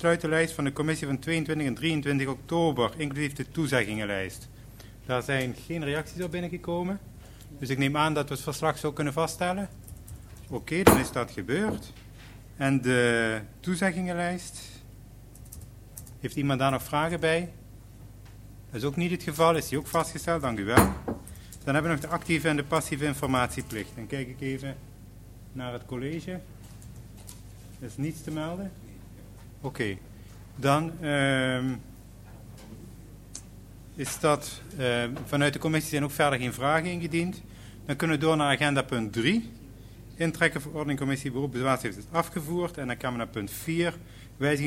besluitenlijst van de commissie van 22 en 23 oktober, inclusief de toezeggingenlijst. Daar zijn geen reacties op binnengekomen. Dus ik neem aan dat we het verslag zo kunnen vaststellen. Oké, dan is dat gebeurd. En de toezeggingenlijst. Heeft iemand daar nog vragen bij? Dat is ook niet het geval. Is die ook vastgesteld? Dank u wel. Dan hebben we nog de actieve en de passieve informatieplicht. Dan kijk ik even naar het college. Er is niets te melden. Oké. Dan is dat vanuit de commissie zijn ook verder geen vragen ingediend. Dan kunnen we door naar agenda punt 3. Intrekken verordening commissie beroep bezwaarschrift is afgevoerd. En dan gaan we naar punt 4. Wijziging